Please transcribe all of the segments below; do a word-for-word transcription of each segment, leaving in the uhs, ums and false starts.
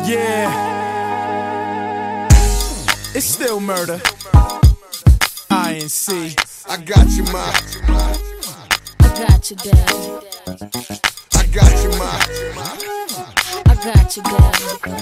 Yeah, it's still murder. I N C. I got you, ma. I got you, daddy. I got you, ma. I got you, daddy.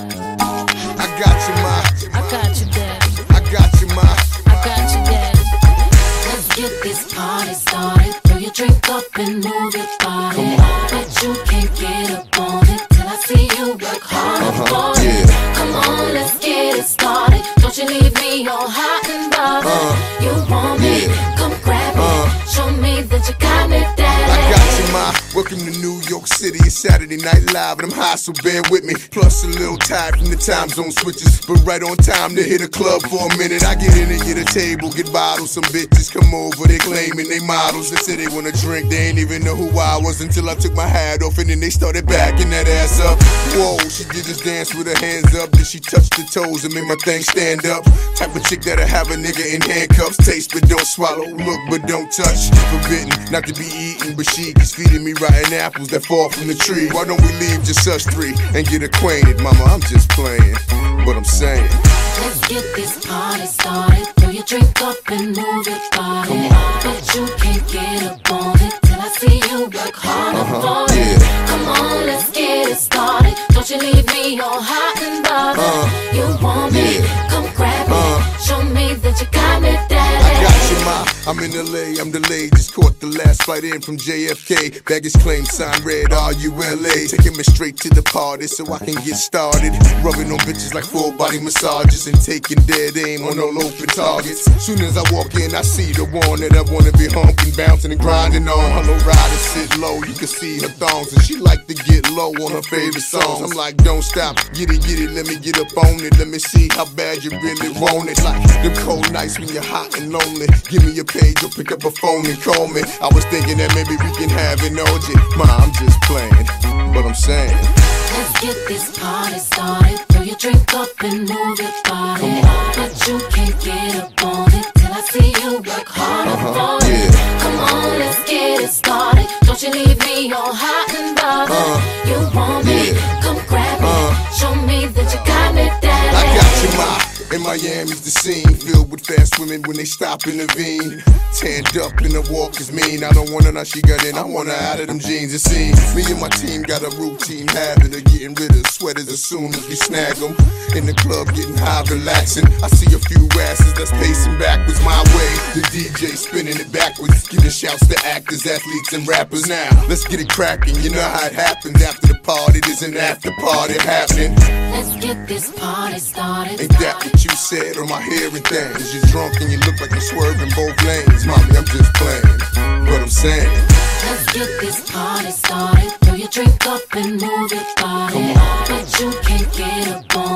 I got you, ma. I got you, daddy. I got you, ma. I got you, daddy. Let's get this party started. Throw your drink up and move your body. Come on. Bet you can't get up on it till I see you work hard Uh-huh, for yeah. it. Come on, let's get it started. Don't you leave me all hot and bothered. Uh, you want me? yeah. Come grab me. Uh. Show me that you got me, daddy. I got you, ma. Welcome to New York City. It's Saturday Night Live, and I'm high, so bear with me. Plus a little tired from the time zone switches, but right on time to hit a club for a minute. I get in and get a table, get bottles. Some bitches come over, they claiming they models. They say they wanna drink, they ain't even know who I was until I took my hat off, and then they started backing that ass up. Whoa, she did this dance with her hands up, then she touched the toes and made my thing stand up. Type of chick that'll have a nigga in handcuffs. Taste but don't swallow, look but don't touch. Forbidden not to be eaten, but she keeps feeding me rotten apples that fall from the tree. Why don't we leave just us three and get acquainted? Mama, I'm just playing, but I'm saying, let's get this party started. Throw your drink up and move your body. Come on. Bet you can't get up on it till I see you work harder Uh-huh, for it. yeah. Come on, let's get it started. Don't you leave me all hot and bothered. Uh, you want me? yeah. Come grab me. Uh. Show me that you got me, daddy. I got you, ma. I'm in L A, I'm delayed. Just caught the last flight in from J F K. Baggage claim sign red R U L A. Taking me straight to the party so I can get started. Rubbing on bitches like full body massages and taking dead aim on all open targets. Soon as I walk in, I see the one that I wanna be humping, bouncing and grinding on. Her low rider sit low, you can see her thongs, and she like to get low on her favorite songs. I'm like, don't stop, get it, get it, let me get up on it. Let me see how bad you really want it. Like them cold nights when you're hot and lonely. Give me your page or pick up a phone and call me. I was thinking that maybe we can have an O G. Ma, I'm just playing, but I'm saying, let's get this party started. Throw your drink up and move your body. Come on. Bet you can't get up on it till I see you work harder Uh-huh, for it. yeah. Come on, let's get it started. Don't you leave me all hot and bothered. Uh, you want me? yeah. Come grab me. Uh. Show me that you got me, daddy. I got you, ma. In Miami's the scene, filled with fast women when they stop in the vein. Tanned up and the walk is mean. I don't want her now, she got in. I want her out of them jeans. It seems me and my team got a routine habit of getting rid of sweaters as soon as we snag them. In the club, getting high, relaxing. I see a few asses that's pacing backwards my way. The D J spinning it backwards, giving shouts to actors, athletes, and rappers. Now, let's get it cracking. You know how it happens after the party. There's an after party happening. Let's get this party started. Ain't that what you said, or am I hearing things? You're drunk and you look like you're swerving both lanes. Mommy, I'm just playing, but I'm saying, let's get this party started. Throw your drink up and move your body. Come on. Bet you can't get up on